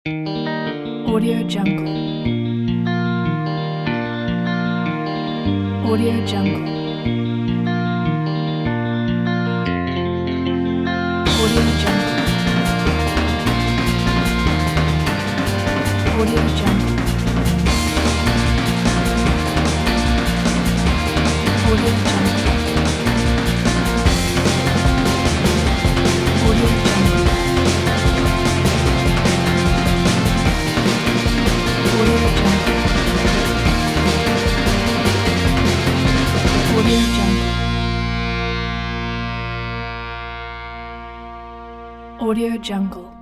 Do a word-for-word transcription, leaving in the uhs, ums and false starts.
Audio Jungle. Audio Jungle. Audio Jungle. Audio Jungle. Audio Jungle. Audio Jungle. Audio Jungle. Audio Jungle. Audio Jungle.